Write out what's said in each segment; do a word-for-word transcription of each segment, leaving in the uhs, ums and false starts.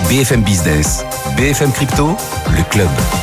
B F M Business, B F M Crypto, le club.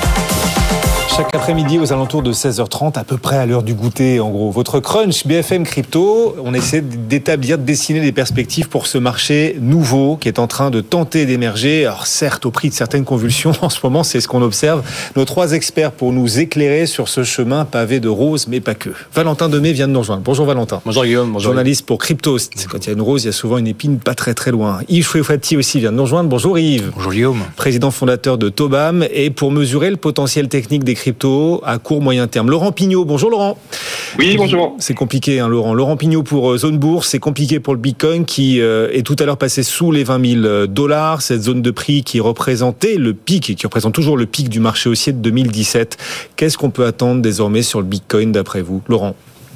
Chaque après-midi aux alentours de seize heures trente, à peu près à l'heure du goûter, en gros. Votre crunch B F M Crypto, on essaie d'établir, de dessiner des perspectives pour ce marché nouveau qui est en train de tenter d'émerger. Alors certes, au prix de certaines convulsions, en ce moment, c'est ce qu'on observe. Nos trois experts pour nous éclairer sur ce chemin pavé de roses, mais pas que. Valentin Demey vient de nous rejoindre. Bonjour Valentin. Bonjour Guillaume. Bonjour. Journaliste pour Cryptost. Quand il y a une rose, il y a souvent une épine pas très très loin. Yves Chouefati aussi vient de nous rejoindre. Bonjour Yves. Bonjour Guillaume. Président fondateur de Tobam. Et pour mesurer le potentiel technique des cryptos à court moyen terme, Laurent Pignot. Bonjour Laurent. Oui, bonjour. C'est compliqué hein, Laurent. Laurent Pignot pour euh, Zone Bourse, c'est compliqué pour le Bitcoin qui euh, est tout à l'heure passé sous les vingt mille dollars, cette zone de prix qui représentait le pic et qui représente toujours le pic du marché haussier de deux mille dix-sept. Qu'est-ce qu'on peut attendre désormais sur le Bitcoin d'après vous, Laurent ?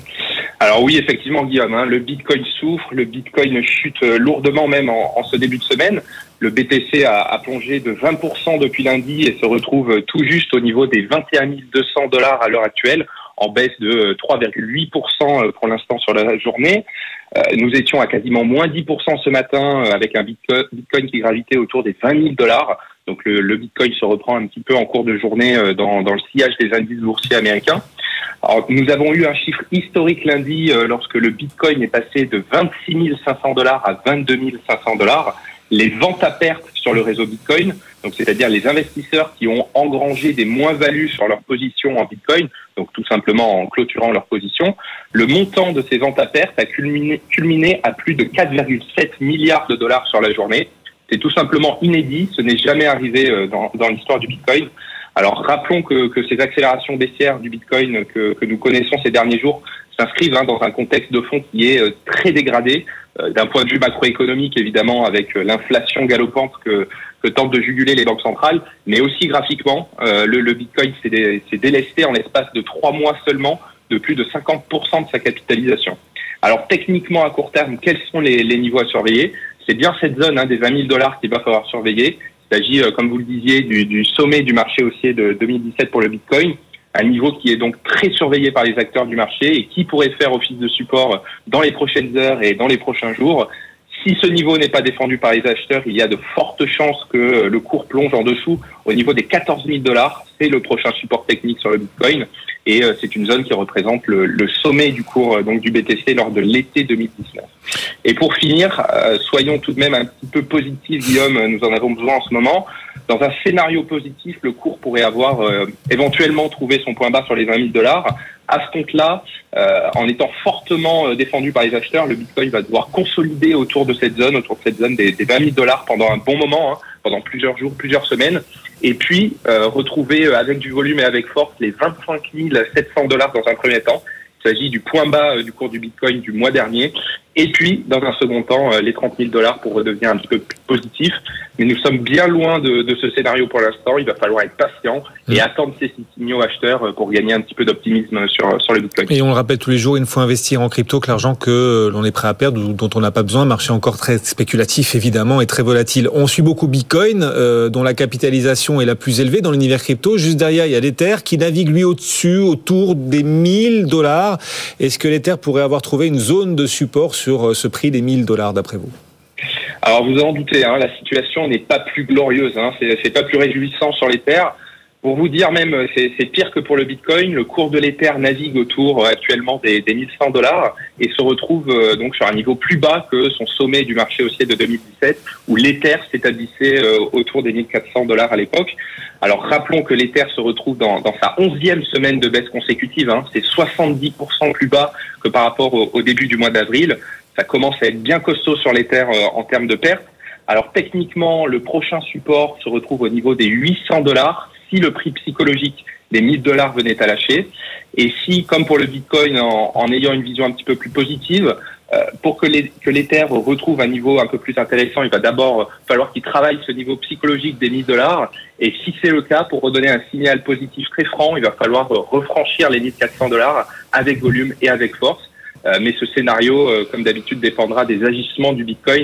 Alors oui, effectivement Guillaume, hein, le Bitcoin souffre, le Bitcoin chute lourdement même en, en ce début de semaine. Le B T C a, a plongé de vingt pour cent depuis lundi et se retrouve tout juste au niveau des vingt et un mille deux cents dollars à l'heure actuelle, en baisse de trois virgule huit pour cent pour l'instant sur la journée. Euh, nous étions à quasiment moins dix pour cent ce matin avec un Bitcoin, Bitcoin qui gravitait autour des vingt mille dollars. Donc le, le Bitcoin se reprend un petit peu en cours de journée dans, dans le sillage des indices boursiers américains. Alors, nous avons eu un chiffre historique lundi euh, lorsque le Bitcoin est passé de vingt-six mille cinq cents dollars à vingt-deux mille cinq cents dollars. Les ventes à perte sur le réseau Bitcoin, donc c'est-à-dire les investisseurs qui ont engrangé des moins-values sur leur position en Bitcoin, donc tout simplement en clôturant leur position, le montant de ces ventes à perte a culminé, culminé à plus de quatre virgule sept milliards de dollars sur la journée. C'est tout simplement inédit, ce n'est jamais arrivé dans, dans l'histoire du Bitcoin. Alors rappelons que, que ces accélérations baissières du Bitcoin que, que nous connaissons ces derniers jours s'inscrivent hein, dans un contexte de fond qui est euh, très dégradé, euh, d'un point de vue macroéconomique évidemment avec euh, l'inflation galopante que, que tentent de juguler les banques centrales, mais aussi graphiquement, euh, le, le Bitcoin s'est, dé, s'est délesté en l'espace de trois mois seulement de plus de cinquante pour cent de sa capitalisation. Alors techniquement à court terme, quels sont les, les niveaux à surveiller ? C'est bien cette zone hein, des vingt mille dollars qu'il va falloir surveiller. Il s'agit, comme vous le disiez, du, du sommet du marché haussier de deux mille dix-sept pour le Bitcoin, un niveau qui est donc très surveillé par les acteurs du marché et qui pourrait faire office de support dans les prochaines heures et dans les prochains jours. Si ce niveau n'est pas défendu par les acheteurs, il y a de fortes chances que le cours plonge en dessous au niveau des quatorze mille dollars. C'est le prochain support technique sur le Bitcoin et c'est une zone qui représente le, le sommet du cours donc du B T C lors de l'été deux mille dix-neuf. Et pour finir, euh, soyons tout de même un petit peu positifs, Guillaume, nous en avons besoin en ce moment. Dans un scénario positif, le cours pourrait avoir euh, éventuellement trouvé son point bas sur les vingt mille dollars. À ce compte-là, euh, en étant fortement euh, défendu par les acheteurs, le Bitcoin va devoir consolider autour de cette zone, autour de cette zone des, des vingt mille dollars pendant un bon moment, hein, pendant plusieurs jours, plusieurs semaines, et puis euh, retrouver euh, avec du volume et avec force les vingt-cinq mille sept cents dollars dans un premier temps. Il s'agit du point bas euh, du cours du Bitcoin du mois dernier. Et puis, dans un second temps, euh, les trente mille dollars pour redevenir un petit peu plus positif. Mais nous sommes bien loin de, de ce scénario pour l'instant. Il va falloir être patient et mmh. attendre ces signaux acheteurs pour gagner un petit peu d'optimisme sur, sur le Bitcoin. Et on le rappelle tous les jours, il ne faut investir en crypto que l'argent que l'on est prêt à perdre ou dont on n'a pas besoin. Marché encore très spéculatif, évidemment, et très volatile. On suit beaucoup Bitcoin, euh, dont la capitalisation est la plus élevée dans l'univers crypto. Juste derrière, il y a l'Ether qui navigue, lui, au-dessus, autour des mille dollars. Est-ce que l'Ether pourrait avoir trouvé une zone de support sur ce prix des mille dollars d'après vous ? Alors vous en doutez, hein, la situation n'est pas plus glorieuse, hein, c'est, c'est pas plus réjouissant sur l'Ether. Pour vous dire même, c'est, c'est pire que pour le Bitcoin. Le cours de l'Ether navigue autour actuellement des, des mille cent dollars et se retrouve euh, donc sur un niveau plus bas que son sommet du marché haussier de deux mille dix-sept, où l'Ether s'établissait euh, autour des mille quatre cents dollars à l'époque. Alors rappelons que l'Ether se retrouve dans, dans sa onzième semaine de baisse consécutive. Hein, c'est soixante-dix pour cent plus bas que par rapport au, au début du mois d'avril. Ça commence à être bien costaud sur l'Ether euh, en termes de pertes. Alors techniquement, le prochain support se retrouve au niveau des huit cents dollars si le prix psychologique des mille dollars venait à lâcher. Et si, comme pour le Bitcoin, en, en ayant une vision un petit peu plus positive, euh, pour que, les, que l'Ether retrouve un niveau un peu plus intéressant, il va d'abord falloir qu'il travaille ce niveau psychologique des mille dollars. Et si c'est le cas, pour redonner un signal positif très franc, il va falloir refranchir les mille quatre cents dollars avec volume et avec force. Euh, mais ce scénario, euh, comme d'habitude, dépendra des agissements du Bitcoin.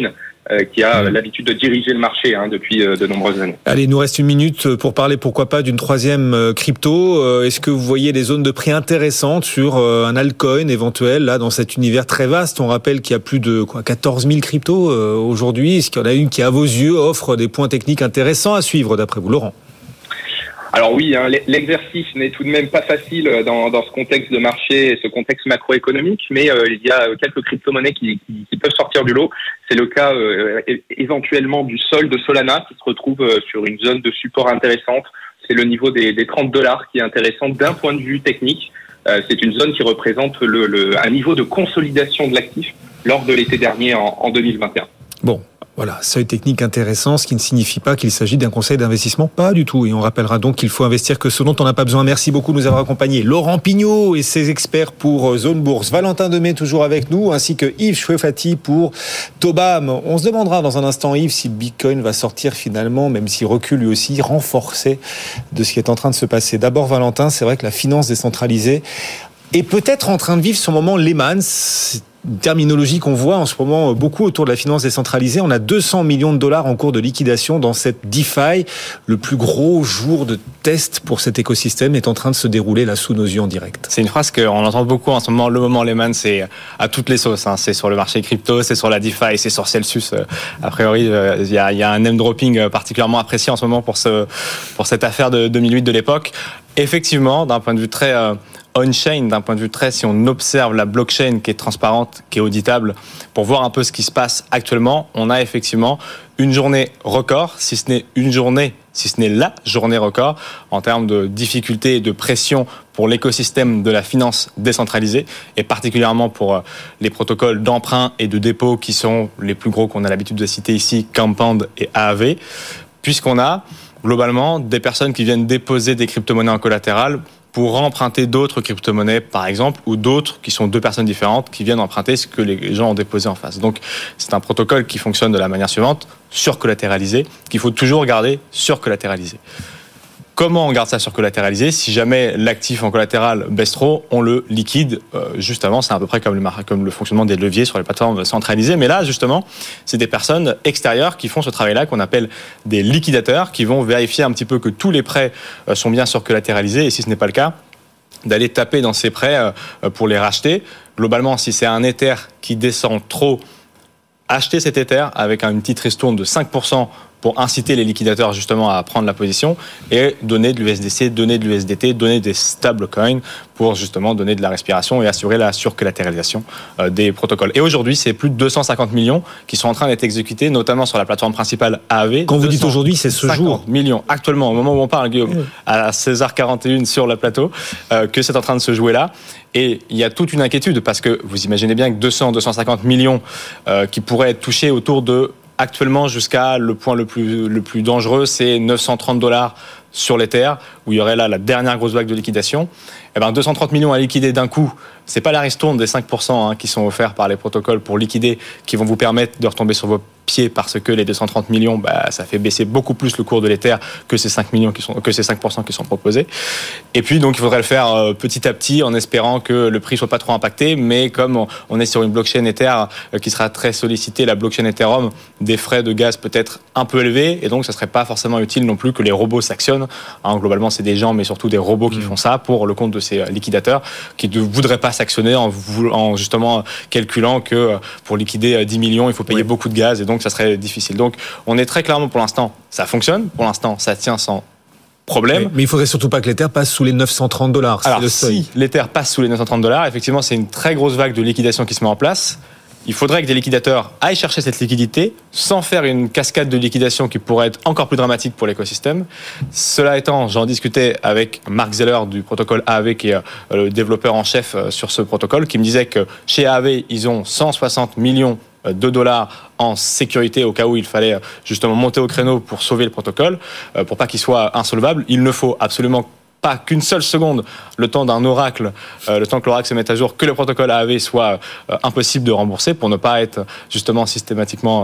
euh, qui a mmh. l'habitude de diriger le marché hein, depuis euh, de nombreuses années. Allez, il nous reste une minute pour parler, pourquoi pas, d'une troisième crypto. Est-ce que vous voyez des zones de prix intéressantes sur un altcoin éventuel, là, dans cet univers très vaste? On rappelle qu'il y a plus de quoi, quatorze mille cryptos euh, aujourd'hui. Est-ce qu'il y en a une qui, à vos yeux, offre des points techniques intéressants à suivre, d'après vous, Laurent? Alors oui, hein, l'exercice n'est tout de même pas facile dans, dans ce contexte de marché et ce contexte macroéconomique, mais euh, il y a quelques crypto-monnaies qui, qui, qui peuvent sortir du lot. C'est le cas euh, éventuellement du Sol de Solana qui se retrouve euh, sur une zone de support intéressante. C'est le niveau des, des trente dollars qui est intéressant d'un point de vue technique. Euh, c'est une zone qui représente le, le, un niveau de consolidation de l'actif lors de l'été dernier en, en deux mille vingt et un. Bon. Voilà, seuil technique intéressant, ce qui ne signifie pas qu'il s'agit d'un conseil d'investissement, pas du tout. Et on rappellera donc qu'il faut investir que ce dont on n'a pas besoin. Merci beaucoup de nous avoir accompagnés. Laurent Pignot et ses experts pour Zone Bourse. Valentin Demey toujours avec nous, ainsi que Yves Chouefati pour Tobam. On se demandera dans un instant, Yves, si le Bitcoin va sortir finalement, même s'il recule lui aussi, renforcé de ce qui est en train de se passer. D'abord, Valentin, c'est vrai que la finance décentralisée est peut-être en train de vivre son moment Lehman. C'est une terminologie qu'on voit en ce moment beaucoup autour de la finance décentralisée. On a deux cents millions de dollars en cours de liquidation dans cette DeFi. Le plus gros jour de test pour cet écosystème est en train de se dérouler là sous nos yeux en direct. C'est une phrase qu'on entend beaucoup en ce moment. Le moment Lehman, c'est à toutes les sauces. Hein. C'est sur le marché crypto, c'est sur la DeFi, c'est sur Celsius. A priori, il y a, il y a un name dropping particulièrement apprécié en ce moment pour, ce, pour cette affaire de deux mille huit de l'époque. Effectivement, d'un point de vue très euh, on-chain, d'un point de vue très, si on observe la blockchain qui est transparente, qui est auditable, pour voir un peu ce qui se passe actuellement, on a effectivement une journée record, si ce n'est une journée, si ce n'est la journée record, en termes de difficulté et de pression pour l'écosystème de la finance décentralisée, et particulièrement pour les protocoles d'emprunt et de dépôt qui sont les plus gros qu'on a l'habitude de citer ici, Compound et A A V, puisqu'on a globalement des personnes qui viennent déposer des crypto-monnaies en collatéral pour emprunter d'autres crypto-monnaies, par exemple, ou d'autres qui sont deux personnes différentes qui viennent emprunter ce que les gens ont déposé en face. Donc, c'est un protocole qui fonctionne de la manière suivante, surcollatéralisé, qu'il faut toujours garder surcollatéralisé. Comment on garde ça surcollatéralisé? Si jamais l'actif en collatéral baisse trop, on le liquide euh, juste avant. C'est à peu près comme le, comme le fonctionnement des leviers sur les plateformes centralisées. Mais là, justement, c'est des personnes extérieures qui font ce travail-là, qu'on appelle des liquidateurs, qui vont vérifier un petit peu que tous les prêts euh, sont bien surcollatéralisés. Et si ce n'est pas le cas, d'aller taper dans ces prêts euh, pour les racheter. Globalement, si c'est un Ether qui descend trop, acheter cet Ether avec une petite ristourne de cinq pour cent pour inciter les liquidateurs justement à prendre la position et donner de l'U S D C, donner de l'U S D T, donner des stablecoins pour justement donner de la respiration et assurer la surcollatéralisation des protocoles. Et aujourd'hui, c'est plus de deux cent cinquante millions qui sont en train d'être exécutés, notamment sur la plateforme principale A A V. Quand vous dites aujourd'hui, c'est ce jour. Millions, actuellement, au moment où on parle, Guillaume, oui. à seize heures quarante et une sur le plateau, euh, que c'est en train de se jouer là. Et il y a toute une inquiétude parce que vous imaginez bien que deux cents à deux cent cinquante millions euh, qui pourraient être touchés autour de actuellement, jusqu'à le point le plus, le plus dangereux, c'est neuf cent trente dollars sur l'Ether, où il y aurait là la dernière grosse vague de liquidation. Eh ben, deux cent trente millions à liquider d'un coup, c'est pas la ristourne des cinq pour cent hein, qui sont offerts par les protocoles pour liquider, qui vont vous permettre de retomber sur vos pieds parce que les deux cent trente millions, bah, ça fait baisser beaucoup plus le cours de l'Ether que ces cinq millions qui sont, que ces cinq pour cent qui sont proposés. Et puis, donc, il faudrait le faire euh, petit à petit en espérant que le prix soit pas trop impacté, mais comme on, on est sur une blockchain Ether euh, qui sera très sollicitée, la blockchain Ethereum, des frais de gaz peut-être un peu élevés, et donc ça serait pas forcément utile non plus que les robots s'actionnent. Hein, globalement, c'est des gens, mais surtout des robots qui mmh. font ça pour le compte de ces liquidateurs qui ne voudraient pas s'actionner en, en justement calculant que pour liquider dix millions, il faut payer oui. beaucoup de gaz, et donc ça serait difficile. Donc, on est très clairement, pour l'instant, ça fonctionne. Pour l'instant, ça tient sans problème. Oui, mais il faudrait surtout pas que l'Ether passe sous les neuf cent trente dollars. Alors, le si l'Ether passe sous les neuf cent trente dollars, effectivement, c'est une très grosse vague de liquidation qui se met en place. Il faudrait que des liquidateurs aillent chercher cette liquidité sans faire une cascade de liquidation qui pourrait être encore plus dramatique pour l'écosystème. Cela étant, j'en discutais avec Mark Zeller du protocole A A V, qui est le développeur en chef sur ce protocole, qui me disait que chez A A V, ils ont cent soixante millions de dollars en sécurité au cas où il fallait justement monter au créneau pour sauver le protocole, pour pas qu'il soit insolvable. Il ne faut absolument pas qu'une seule seconde, le temps d'un oracle, euh, le temps que l'oracle se mette à jour, que le protocole A A V soit euh, impossible de rembourser pour ne pas être justement systématiquement euh,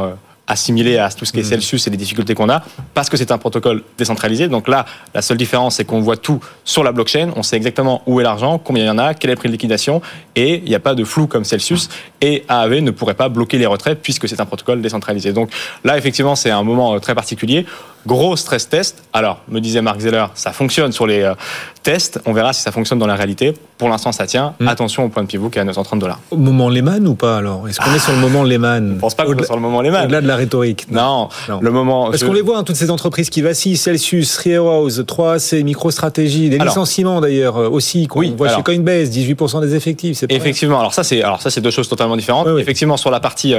assimilé à tout ce qui est Celsius et les difficultés qu'on a, parce que c'est un protocole décentralisé. Donc là, la seule différence, c'est qu'on voit tout sur la blockchain, on sait exactement où est l'argent, combien il y en a, quel est le prix de liquidation, et il n'y a pas de flou comme Celsius, et A A V ne pourrait pas bloquer les retraits puisque c'est un protocole décentralisé. Donc là, effectivement, c'est un moment très particulier. Gros stress test. Alors, me disait Mark Zeller, ça fonctionne sur les euh, tests. On verra si ça fonctionne dans la réalité. Pour l'instant, ça tient. Mmh. Attention au point de pivot qui est à neuf cent trente dollars. Au moment Lehman ou pas alors ? Est-ce qu'on ah, est sur le moment Lehman ? Je ne pense pas qu'on est sur le moment Lehman. Au-delà de la rhétorique. Non, non. le moment. Parce je... qu'on les voit, hein, toutes ces entreprises qui vacillent, Celsius, Three Arrows, trois A C, MicroStrategy, des alors, licenciements d'ailleurs aussi, qu'on oui, voit alors, chez Coinbase, dix-huit pour cent des effectifs. C'est effectivement, alors ça, c'est, alors ça, c'est deux choses totalement différentes. Oui, oui. Effectivement, sur la partie euh,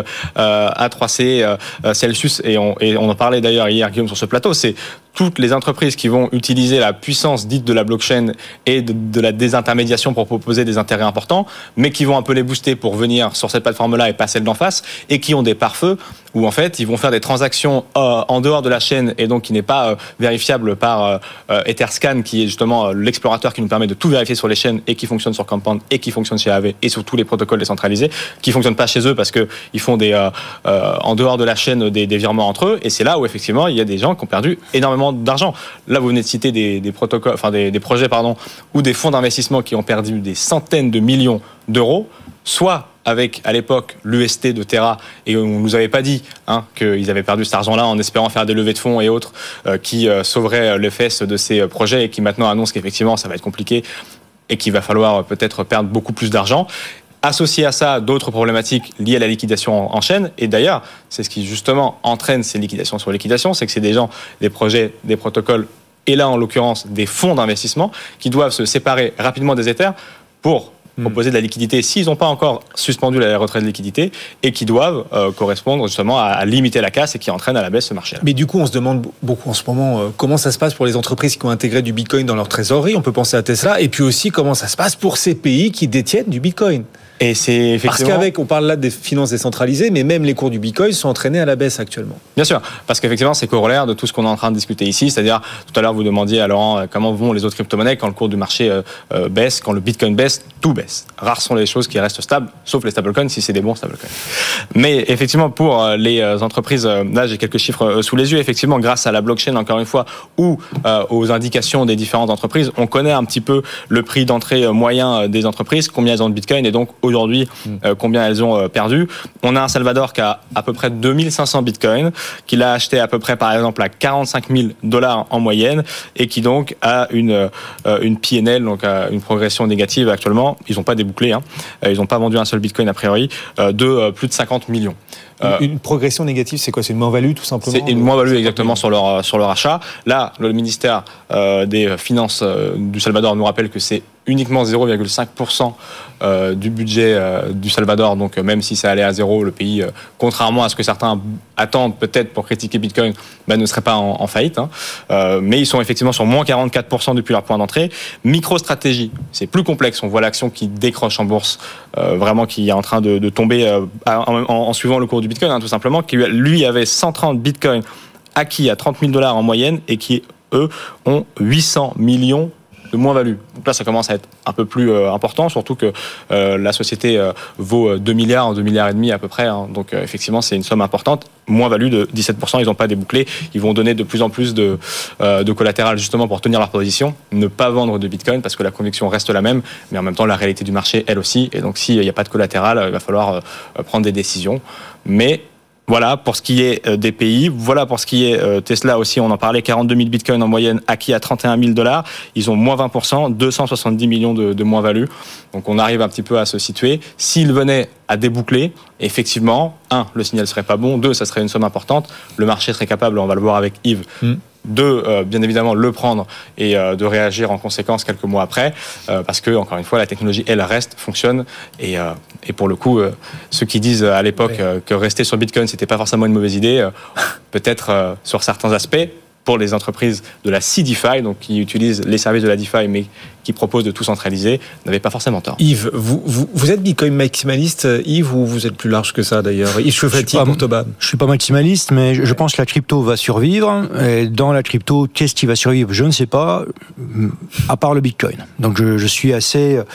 A trois C, euh, Celsius, et on, et on en parlait d'ailleurs hier, Guillaume, sur ce plateau, c'est toutes les entreprises qui vont utiliser la puissance dite de la blockchain et de, de la désintermédiation pour proposer des intérêts importants, mais qui vont un peu les booster pour venir sur cette plateforme-là et pas celle d'en face, et qui ont des pare-feux où en fait ils vont faire des transactions euh, en dehors de la chaîne et donc qui n'est pas euh, vérifiable par euh, euh, Etherscan, qui est justement euh, l'explorateur qui nous permet de tout vérifier sur les chaînes et qui fonctionne sur Compound et qui fonctionne chez A V et sur tous les protocoles décentralisés, qui fonctionnent pas chez eux parce que ils font des euh, euh, en dehors de la chaîne des, des virements entre eux, et c'est là où effectivement il y a des gens qui ont perdu énormément d'argent. Là, vous venez de citer des, des protocoles, enfin des, des projets, pardon, ou des fonds d'investissement qui ont perdu des centaines de millions d'euros, soit avec, à l'époque, l'U S T de Terra, et on ne nous avait pas dit hein, qu'ils avaient perdu cet argent-là en espérant faire des levées de fonds et autres euh, qui euh, sauveraient les fesses de ces projets et qui maintenant annoncent qu'effectivement, ça va être compliqué et qu'il va falloir peut-être perdre beaucoup plus d'argent. Associé à ça, d'autres problématiques liées à la liquidation en chaîne. Et d'ailleurs, c'est ce qui justement entraîne ces liquidations sur liquidation, c'est que c'est des gens, des projets, des protocoles, et là en l'occurrence des fonds d'investissement, qui doivent se séparer rapidement des Ethers pour proposer de la liquidité s'ils n'ont pas encore suspendu la retrait de liquidité, et qui doivent euh, correspondre justement à, à limiter la casse et qui entraînent à la baisse ce marché-là. Mais du coup, on se demande beaucoup en ce moment euh, comment ça se passe pour les entreprises qui ont intégré du Bitcoin dans leur trésorerie. On peut penser à Tesla, et puis aussi comment ça se passe pour ces pays qui détiennent du Bitcoin. Et c'est effectivement... Parce qu'avec, on parle là des finances décentralisées, mais même les cours du Bitcoin sont entraînés à la baisse actuellement. Bien sûr, parce qu'effectivement, c'est corollaire de tout ce qu'on est en train de discuter ici. C'est-à-dire, tout à l'heure, vous demandiez à Laurent comment vont les autres crypto-monnaies quand le cours du marché euh, euh, baisse, quand le Bitcoin baisse, tout baisse. Rares sont les choses qui restent stables, sauf les stablecoins, si c'est des bons stablecoins. Mais effectivement, pour les entreprises, là, j'ai quelques chiffres sous les yeux. Effectivement, grâce à la blockchain, encore une fois, ou euh, aux indications des différentes entreprises, on connaît un petit peu le prix d'entrée moyen des entreprises, combien elles ont de Bitcoin, et donc aujourd'hui, euh, combien elles ont perdu. On a un Salvador qui a à peu près deux mille cinq cents bitcoins, qui l'a acheté à peu près par exemple à quarante-cinq mille dollars en moyenne, et qui donc a une euh, une P and L, donc euh, une progression négative actuellement. Ils n'ont pas débouclé, hein. Ils n'ont pas vendu un seul bitcoin a priori, euh, de euh, plus de cinquante millions. Euh, une progression négative, c'est quoi ? C'est une moins-value tout simplement ? C'est une moins-value exactement sur leur sur leur achat. Là, le ministère euh, des Finances euh, du Salvador nous rappelle que c'est uniquement zéro virgule cinq pour cent euh, du budget euh, du Salvador. Donc même si ça allait à zéro, le pays, euh, contrairement à ce que certains attendent peut-être pour critiquer Bitcoin, ben, ne serait pas en, en faillite. Hein. Euh, mais ils sont effectivement sur moins quarante-quatre pour cent depuis leur point d'entrée. MicroStrategy, c'est plus complexe. On voit l'action qui décroche en bourse, euh, vraiment qui est en train de, de tomber euh, en, en, en suivant le cours du Bitcoin, hein, tout simplement, qui lui avait cent trente bitcoins acquis à trente mille dollars en moyenne et qui, eux, ont huit cents millions de moins-value. Donc là, ça commence à être un peu plus euh, important, surtout que euh, la société euh, vaut deux milliards, deux milliards et demi à peu près. Hein. Donc euh, effectivement, c'est une somme importante. Moins-value de dix-sept pour cent, ils n'ont pas débouclé. Ils vont donner de plus en plus de, euh, de collatéral justement pour tenir leur position, ne pas vendre de Bitcoin parce que la conviction reste la même, mais en même temps, la réalité du marché, elle aussi. Et donc, s'il n'y a pas de collatéral, il va falloir euh, prendre des décisions. Mais voilà pour ce qui est des pays. Voilà pour ce qui est Tesla aussi. On en parlait, quarante-deux mille bitcoins en moyenne acquis à trente et un mille dollars. Ils ont moins vingt pour cent, deux cent soixante-dix millions de, de moins-value. Donc on arrive un petit peu à se situer. S'ils venaient à déboucler, effectivement, un, le signal serait pas bon. Deux, ça serait une somme importante. Le marché serait capable, on va le voir avec Yves, mmh. de, euh, bien évidemment, le prendre et euh, de réagir en conséquence quelques mois après, euh, parce que, encore une fois, la technologie, elle reste, fonctionne, et, euh, et pour le coup, euh, ceux qui disent à l'époque euh, que rester sur Bitcoin, c'était pas forcément une mauvaise idée, euh, peut-être euh, sur certains aspects, pour les entreprises de la C DeFi, donc qui utilisent les services de la DeFi, mais qui proposent de tout centraliser, n'avaient pas forcément tort. Yves, vous, vous, vous êtes Bitcoin maximaliste, Yves, ou vous êtes plus large que ça d'ailleurs ? Yves Chauffati pour Tobam. Je suis pas maximaliste, mais je pense que la crypto va survivre. Et dans la crypto, qu'est-ce qui va survivre ? Je ne sais pas, à part le Bitcoin. Donc je, je suis assez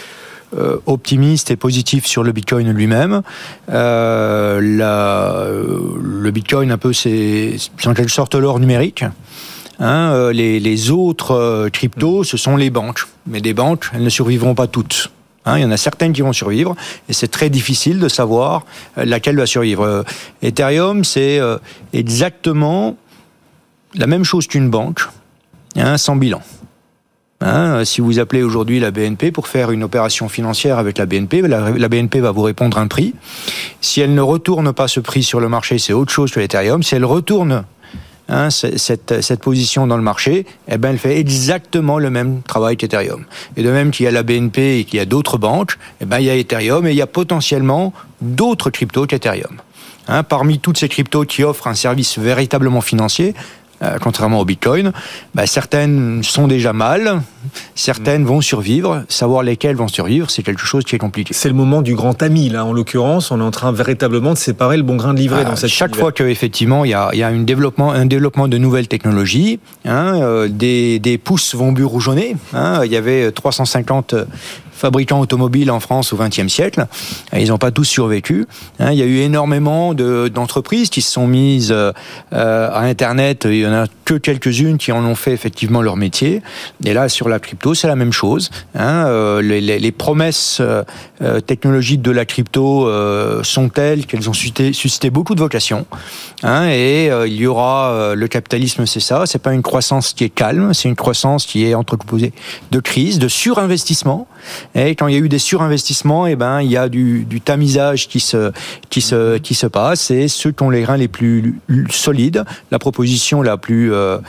euh, optimiste et positif sur le Bitcoin lui-même. Euh, la, le Bitcoin, un peu, c'est, c'est en quelque sorte l'or numérique. Hein, euh, les, les autres euh, cryptos, ce sont les banques. Mais des banques, elles ne survivront pas toutes. Hein, il y en a certaines qui vont survivre, et c'est très difficile de savoir euh, laquelle va survivre. Euh, Ethereum, c'est euh, exactement la même chose qu'une banque, hein, sans bilan. Hein, si vous appelez aujourd'hui la B N P pour faire une opération financière avec la B N P, la, la B N P va vous répondre un prix. Si elle ne retourne pas ce prix sur le marché, c'est autre chose que l'Ethereum. Si elle retourne Hein, cette, cette position dans le marché, eh ben, elle fait exactement le même travail qu'Ethereum. Et de même qu'il y a la B N P et qu'il y a d'autres banques, eh ben, il y a Ethereum et il y a potentiellement d'autres cryptos qu'Ethereum. Hein, parmi toutes ces cryptos qui offrent un service véritablement financier, Euh, contrairement au Bitcoin, bah, certaines sont déjà mal, certaines vont survivre. Savoir lesquelles vont survivre, c'est quelque chose qui est compliqué. C'est le moment du grand ami, là, en l'occurrence. On est en train véritablement de séparer le bon grain de l'ivraie ah, dans cette Chaque univers. fois qu'effectivement, il y a, il y a une développement, un développement de nouvelles technologies, hein, euh, des, des pousses vont bourgeonner. Hein, il y avait trois cent cinquante fabricants automobiles en France au vingtième siècle. Ils n'ont pas tous survécu. Il y a eu énormément de, d'entreprises qui se sont mises euh, à Internet. Il y en a que quelques-unes qui en ont fait effectivement leur métier. Et là, sur la crypto, c'est la même chose. Hein, euh, les, les, les promesses euh, technologiques de la crypto euh, sont telles qu'elles ont suscité, suscité beaucoup de vocations. Hein, et euh, il y aura euh, le capitalisme, c'est ça. C'est pas une croissance qui est calme, c'est une croissance qui est entrecomposée de crise, de surinvestissement. Et quand il y a eu des surinvestissements, eh ben il y a du, du tamisage qui se qui se qui se passe. Et ceux qui ont les reins les plus solides, la proposition la plus euh,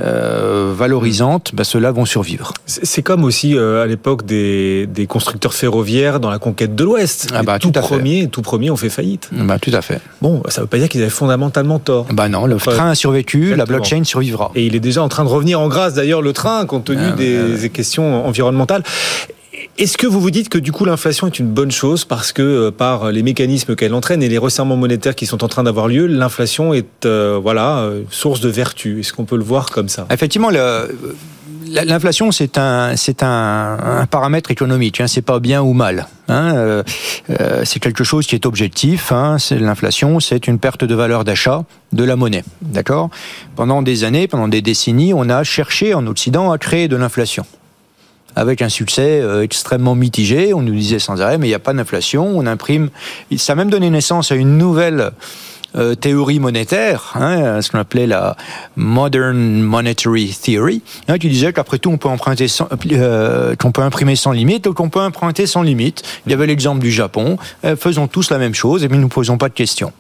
euh, valorisante, ben ceux-là vont survivre. C'est, c'est comme aussi euh, à l'époque des des constructeurs ferroviaires dans la conquête de l'Ouest. Ah bah, tout, tout premier, tout premier ont fait faillite. Bah, tout à fait. Bon, ça veut pas dire qu'ils avaient fondamentalement tort. Bah non, le enfin, train a survécu, exactement. La blockchain survivra. Et il est déjà en train de revenir en grâce d'ailleurs le train compte tenu ah, des, euh... des questions environnementales. Est-ce que vous vous dites que du coup l'inflation est une bonne chose parce que euh, par les mécanismes qu'elle entraîne et les resserrements monétaires qui sont en train d'avoir lieu, l'inflation est euh, voilà euh, source de vertu. Est-ce qu'on peut le voir comme ça ? Effectivement, le, l'inflation c'est un c'est un, un paramètre économique. Hein, c'est pas bien ou mal. Hein, euh, euh, c'est quelque chose qui est objectif. Hein, c'est l'inflation, c'est une perte de valeur d'achat de la monnaie. D'accord ? Pendant des années, pendant des décennies, on a cherché en Occident à créer de l'inflation. Avec un succès euh, extrêmement mitigé. On nous disait sans arrêt, mais il n'y a pas d'inflation, on imprime. Ça a même donné naissance à une nouvelle euh, théorie monétaire, hein, ce qu'on appelait la Modern Monetary Theory, hein, qui disait qu'après tout, on peut emprunter sans, euh, qu'on peut imprimer sans limite ou qu'on peut emprunter sans limite. Il y avait l'exemple du Japon. Euh, faisons tous la même chose et puis nous ne posons pas de questions.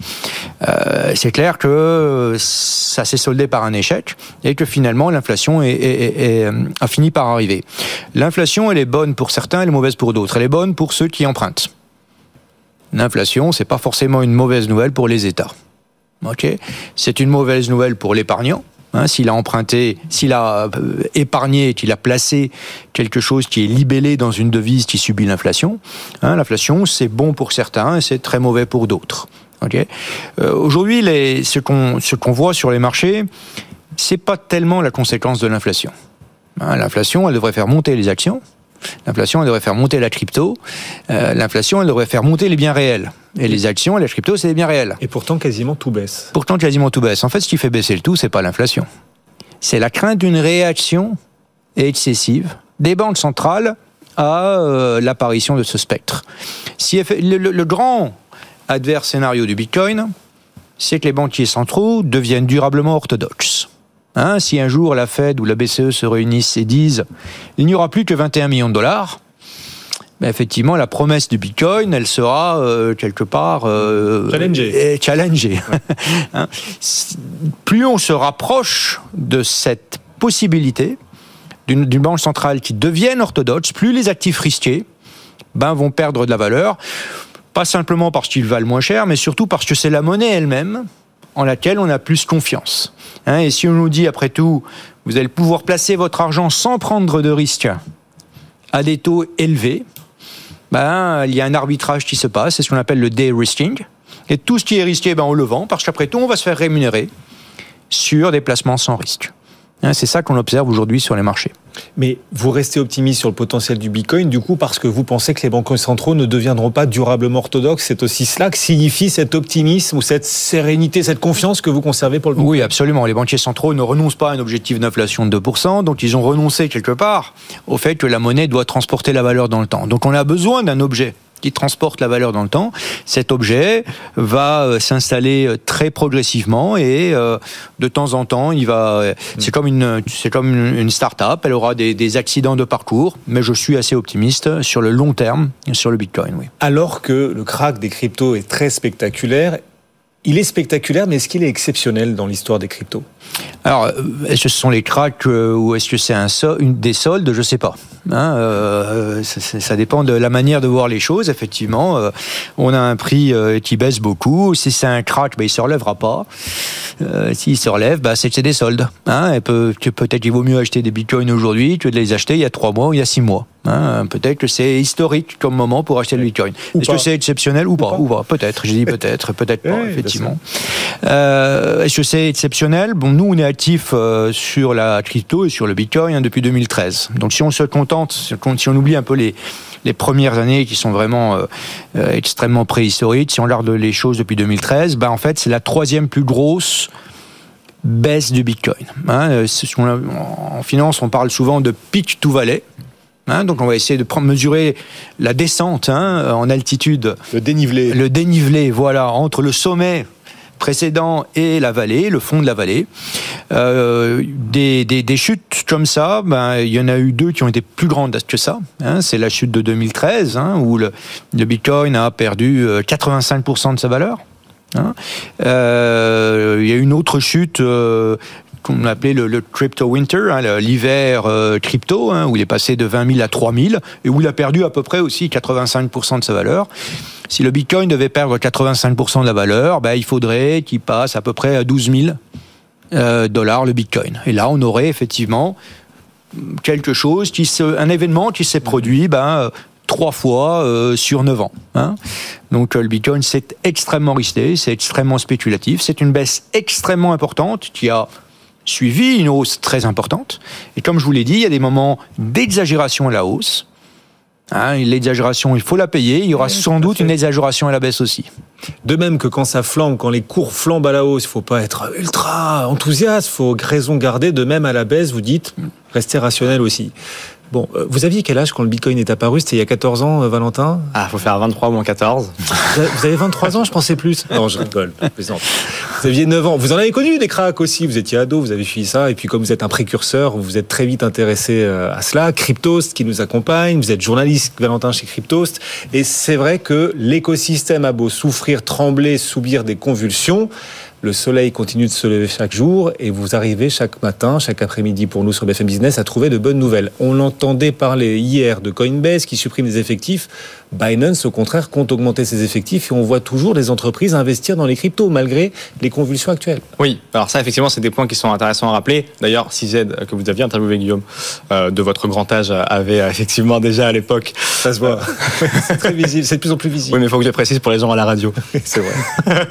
Euh, c'est clair que ça s'est soldé par un échec et que finalement l'inflation est, est, est, est, a fini par arriver. L'inflation, elle est bonne pour certains, elle est mauvaise pour d'autres. Elle est bonne pour ceux qui empruntent. L'inflation, c'est pas forcément une mauvaise nouvelle pour les États. Ok, c'est une mauvaise nouvelle pour l'épargnant. Hein, s'il a emprunté, s'il a euh, épargné, qu'il a placé quelque chose qui est libellé dans une devise qui subit l'inflation. Hein, l'inflation, c'est bon pour certains et c'est très mauvais pour d'autres. Okay. Euh, aujourd'hui, les, ce qu'on, ce qu'on voit sur les marchés, c'est pas tellement la conséquence de l'inflation. Hein, l'inflation, elle devrait faire monter les actions. L'inflation, elle devrait faire monter la crypto. Euh, l'inflation, elle devrait faire monter les biens réels. Et les actions et la crypto, c'est les biens réels. Et pourtant, quasiment tout baisse. Pourtant, quasiment tout baisse. En fait, ce qui fait baisser le tout, c'est pas l'inflation. C'est la crainte d'une réaction excessive des banques centrales à euh, l'apparition de ce spectre. Si le, le, le grand adverse scénario du Bitcoin, c'est que les banquiers centraux deviennent durablement orthodoxes. Hein, si un jour la Fed ou la B C E se réunissent et disent il n'y aura plus que vingt et un millions de dollars, ben effectivement la promesse du Bitcoin, elle sera euh, quelque part euh, challengée. challengée. Ouais. Hein, plus on se rapproche de cette possibilité d'une, d'une banque centrale qui devienne orthodoxe, plus les actifs risqués ben, vont perdre de la valeur, pas simplement parce qu'ils valent moins cher, mais surtout parce que c'est la monnaie elle-même en laquelle on a plus confiance. Hein, et si on nous dit, après tout, vous allez pouvoir placer votre argent sans prendre de risque à des taux élevés, ben, il y a un arbitrage qui se passe, c'est ce qu'on appelle le de-risking. Et tout ce qui est risqué, ben, on le vend, parce qu'après tout, on va se faire rémunérer sur des placements sans risque. Hein, c'est ça qu'on observe aujourd'hui sur les marchés. Mais vous restez optimiste sur le potentiel du Bitcoin, du coup, parce que vous pensez que les banquiers centraux ne deviendront pas durablement orthodoxes. C'est aussi cela que signifie cet optimisme ou cette sérénité, cette confiance que vous conservez pour le Bitcoin. Oui, absolument. Les banquiers centraux ne renoncent pas à un objectif d'inflation de deux pour cent, donc ils ont renoncé quelque part au fait que la monnaie doit transporter la valeur dans le temps. Donc on a besoin d'un objet qui transporte la valeur dans le temps. Cet objet va euh, s'installer très progressivement et euh, de temps en temps, il va. Euh, c'est comme une, c'est comme une, une start-up. Elle aura des, des accidents de parcours, mais je suis assez optimiste sur le long terme sur le Bitcoin. Oui. Alors que le krach des cryptos est très spectaculaire. Il est spectaculaire, mais est-ce qu'il est exceptionnel dans l'histoire des cryptos ? Alors, est-ce que ce sont les cracks euh, ou est-ce que c'est un sol, une des soldes ? Je ne sais pas. Hein, euh, ça, ça dépend de la manière de voir les choses. Effectivement, euh, on a un prix euh, qui baisse beaucoup. Si c'est un crack, ben, il ne se relèvera pas. Euh, s'il se relève, ben, c'est que c'est des soldes. Hein, et peut, peut-être qu'il vaut mieux acheter des bitcoins aujourd'hui que de les acheter il y a trois mois ou il y a six mois. Hein, peut-être que c'est historique comme moment pour acheter le bitcoin. Ou est-ce pas. que c'est exceptionnel ou, ou pas, pas Ou pas Peut-être. Je dis peut-être, peut-être pas, oui, effectivement. Euh, est-ce que c'est exceptionnel ? Bon, nous, on est actifs euh, sur la crypto et sur le bitcoin hein, depuis deux mille treize. Donc, si on se contente, si on oublie un peu les les premières années qui sont vraiment euh, euh, extrêmement préhistoriques, si on regarde les choses depuis deux mille treize, ben en fait, c'est la troisième plus grosse baisse du bitcoin. Hein, en finance, on parle souvent de peak to valley. Hein, donc on va essayer de prendre, mesurer la descente hein, en altitude. Le dénivelé. Le dénivelé, voilà, entre le sommet précédent et la vallée, le fond de la vallée. Euh, des, des, des chutes comme ça, ben, il y en a eu deux qui ont été plus grandes que ça. Hein, c'est la chute de deux mille treize, hein, où le, le Bitcoin a perdu quatre-vingt-cinq pour cent de sa valeur. Hein. Euh, il y a eu une autre chute euh, qu'on appelait le, le crypto winter, hein, l'hiver euh, crypto, hein, où il est passé de vingt mille à trois mille, et où il a perdu à peu près aussi quatre-vingt-cinq pour cent de sa valeur. Si le Bitcoin devait perdre quatre-vingt-cinq pour cent de la valeur, ben, il faudrait qu'il passe à peu près à douze mille euh, dollars le Bitcoin. Et là, on aurait effectivement quelque chose, qui se, un événement qui s'est produit ben, trois fois euh, sur neuf ans. Hein. Donc le Bitcoin, c'est extrêmement risqué, c'est extrêmement spéculatif, c'est une baisse extrêmement importante qui a suivi une hausse très importante. Et comme je vous l'ai dit, il y a des moments d'exagération à la hausse. Hein, l'exagération, il faut la payer. Il y aura oui, sans doute une exagération à la baisse aussi. De même que quand ça flambe, quand les cours flambent à la hausse, il ne faut pas être ultra enthousiaste, il faut raison garder. De même à la baisse, vous dites, restez rationnel aussi. Bon, vous aviez quel âge quand le Bitcoin est apparu ? C'était il y a quatorze ans, Valentin ? Ah, faut faire vingt-trois moins quatorze. Vous avez vingt-trois ans, je pensais plus. Non, je rigole, je plaisante. Vous aviez neuf ans. Vous en avez connu des cracks aussi. Vous étiez ado, vous avez suivi ça. Et puis, comme vous êtes un précurseur, vous êtes très vite intéressé à cela. Cryptost qui nous accompagne. Vous êtes journaliste, Valentin, chez Cryptost. Et c'est vrai que l'écosystème a beau souffrir, trembler, subir des convulsions. Le soleil continue de se lever chaque jour et vous arrivez chaque matin, chaque après-midi pour nous sur B F M Business à trouver de bonnes nouvelles. On entendait parler hier de Coinbase qui supprime des effectifs. Binance, au contraire, compte augmenter ses effectifs et on voit toujours les entreprises investir dans les cryptos malgré les convulsions actuelles. Oui, alors ça, effectivement, c'est des points qui sont intéressants à rappeler. D'ailleurs, C Z, que vous aviez interviewé, Guillaume, euh, de votre grand âge, avait effectivement déjà à l'époque... Ça se voit. C'est très visible, c'est de plus en plus visible. Oui, mais il faut que je précise pour les gens à la radio. C'est vrai.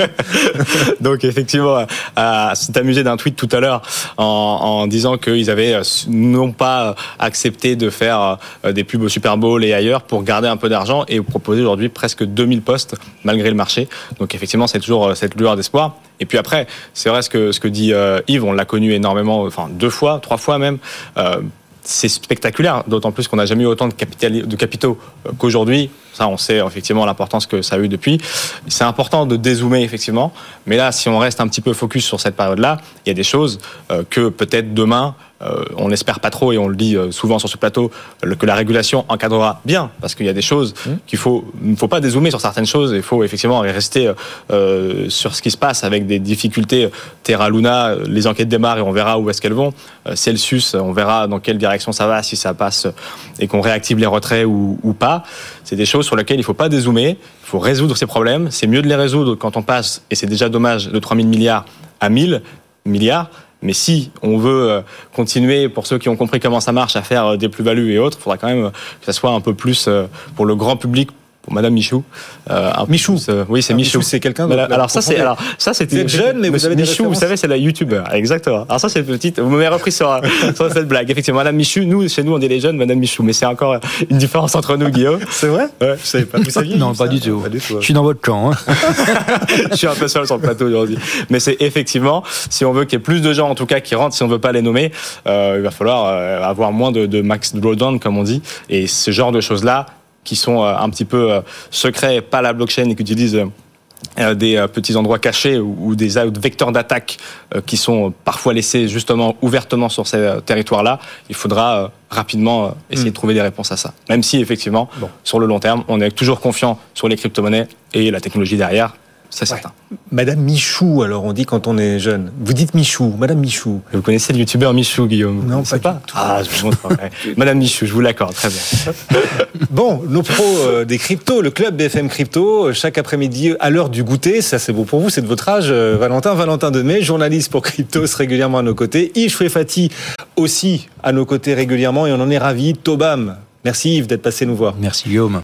Donc, effectivement, à s'est amusé d'un tweet tout à l'heure en, en disant qu'ils avaient non pas accepté de faire des pubs au Super Bowl et ailleurs pour garder un peu d'argent et proposer aujourd'hui presque deux mille postes malgré le marché. Donc effectivement, c'est toujours cette lueur d'espoir. Et puis après, c'est vrai ce que, ce que dit euh, Yves, on l'a connu énormément, enfin deux fois, trois fois même. Euh, c'est spectaculaire, d'autant plus qu'on n'a jamais eu autant de, capital, de capitaux qu'aujourd'hui. Ça, on sait effectivement l'importance que ça a eu depuis. C'est important de dézoomer, effectivement. Mais là, si on reste un petit peu focus sur cette période-là, il y a des choses euh, que peut-être demain, euh, on n'espère pas trop, et on le dit souvent sur ce plateau, le, que la régulation encadrera bien. Parce qu'il y a des choses mmh. qu'il faut... Il ne faut pas dézoomer sur certaines choses. Il faut effectivement rester euh, sur ce qui se passe avec des difficultés. Terra Luna, les enquêtes démarrent et on verra où est-ce qu'elles vont. Euh, Celsius, on verra dans quelle direction ça va, si ça passe et qu'on réactive les retraits ou, ou pas. C'est des choses sur lesquelles il ne faut pas dézoomer, il faut résoudre ces problèmes. C'est mieux de les résoudre quand on passe, et c'est déjà dommage, de trois mille milliards à mille milliards. Mais si on veut continuer, pour ceux qui ont compris comment ça marche, à faire des plus-values et autres, il faudra quand même que ça soit un peu plus pour le grand public, pour Madame Michou. Euh, un Michou. Plus, euh, oui, c'est ah, Michou. Michou, c'est quelqu'un. Alors, alors ça, c'est alors ça, c'était. Vous êtes jeune, mais vous avez des Michou. références. Vous savez, c'est la YouTubeur. Exactement. Alors ça, c'est petite. Vous m'avez repris sur, sur cette blague. Effectivement, Madame Michou. Nous, chez nous, on dit les jeunes, Madame Michou. Mais c'est encore une différence entre nous, Guillaume. C'est vrai. Ouais. Je savais pas. Vous saviez Non, ça pas du tout. Pas du tout. Je suis dans votre camp. Hein. Je suis un peu seul sur le plateau aujourd'hui. Mais c'est effectivement, si on veut qu'il y ait plus de gens, en tout cas, qui rentrent, si on veut pas les nommer, euh, il va falloir euh, avoir moins de, de max drawdown, comme on dit. Et ce genre de choses-là, qui sont euh, un petit peu euh, secrets, pas la blockchain, et qui utilisent euh, Euh, des euh, petits endroits cachés ou, ou des euh, vecteurs d'attaque euh, qui sont euh, parfois laissés justement ouvertement sur ces euh, territoires-là, il faudra euh, rapidement euh, essayer mmh. de trouver des réponses à ça. Même si effectivement, bon. sur le long terme, on est toujours confiant sur les crypto-monnaies et la technologie derrière. C'est certain. Ouais. Madame Michou, alors on dit quand on est jeune. Vous dites Michou, Madame Michou. Vous connaissez le youtubeur Michou, Guillaume? Non, pas, pas. Tout. Ah, je vous montre. Madame Michou, je vous l'accorde, très bien. Bon, nos pros euh, des cryptos, le club B F M Crypto, chaque après-midi à l'heure du goûter, ça c'est bon pour vous, c'est de votre âge, euh, Valentin, Valentin Demey, journaliste pour Cryptos régulièrement à nos côtés, Yves Fouet-Fati aussi à nos côtés régulièrement et on en est ravis. Tobam, merci Yves d'être passé nous voir. Merci Guillaume.